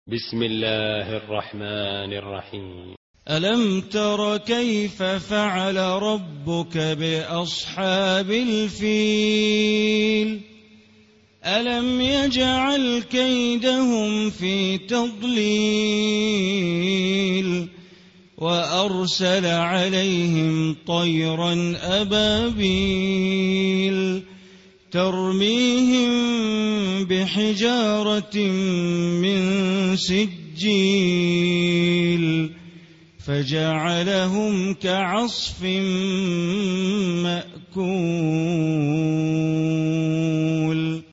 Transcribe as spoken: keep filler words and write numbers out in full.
بسم الله الرحمن الرحيم. ألم تر كيف فعل ربك بأصحاب الفيل ألم يجعل كيدهم في تضليل وأرسل عليهم طيرا أبابيل ترميهم بحجارة من سجيل فجعلهم كعصف مأكول.